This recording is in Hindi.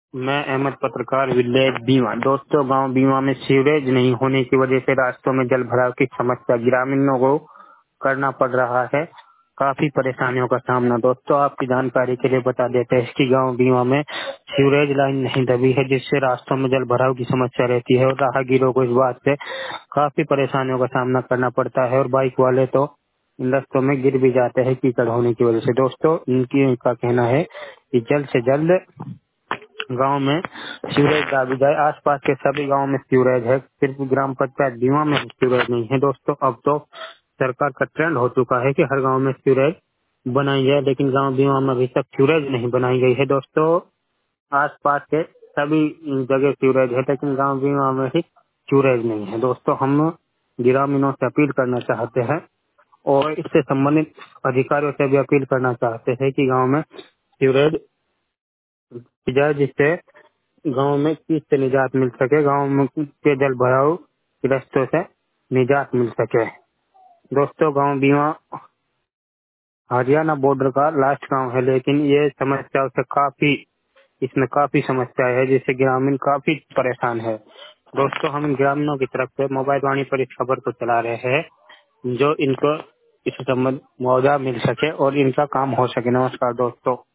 मैं अहमद पत्रकार विलेज बीमा। दोस्तों, गांव बीमा में सीवरेज नहीं होने की वजह से रास्तों में जल भराव की समस्या ग्रामीणों को करना पड़ रहा है। काफी परेशानियों का सामना। दोस्तों, आपकी जानकारी के लिए बता देते हैं कि गांव बीमा में सीवरेज लाइन नहीं दबी है, जिससे रास्तों में जल भराव की समस्या रहती है और राहगीरों को इस बात से काफी परेशानियों का सामना करना पड़ता है और बाइक वाले तो इन रास्तों में गिर भी जाते हैं कीचड़ होने की वजह से। दोस्तों, इनका कहना है कि जल्द से जल्द गांव में सीवरेज डाली जाए। आसपास के सभी गांव में सीवरेज है, सिर्फ ग्राम पंचायत बीमा में सीवरेज नहीं है। दोस्तों, अब तो सरकार का ट्रेंड हो चुका है कि हर गांव में सीवरेज बनाई जाए, लेकिन गांव बीमा में अभी तक सीवरेज नहीं बनाई गई है। दोस्तों, आसपास के सभी जगह सीवरेज है, लेकिन गांव बीमा में ही सीवरेज नहीं है। दोस्तों, हम ग्रामीणों से अपील करना चाहते हैं और इससे संबंधित अधिकारियों से भी अपील करना चाहते हैं कि गांव में सीवरेज की जाए, जिससे गांव में किस से निजात मिल सके, गांव में के जल भराव ग्रस्तों से निजात मिल सके। दोस्तों, गांव बीमा हरियाणा बॉर्डर का लास्ट गांव है, लेकिन ये समस्या से इसमें काफी समस्या है, जिससे ग्रामीण काफी परेशान है। दोस्तों, हम ग्रामीणों की तरफ से मोबाइल वाणी पर इस खबर को चला रहे हैं, जो इनको इस संबंध मुआवजा मिल सके और इनका काम हो सके। नमस्कार दोस्तों।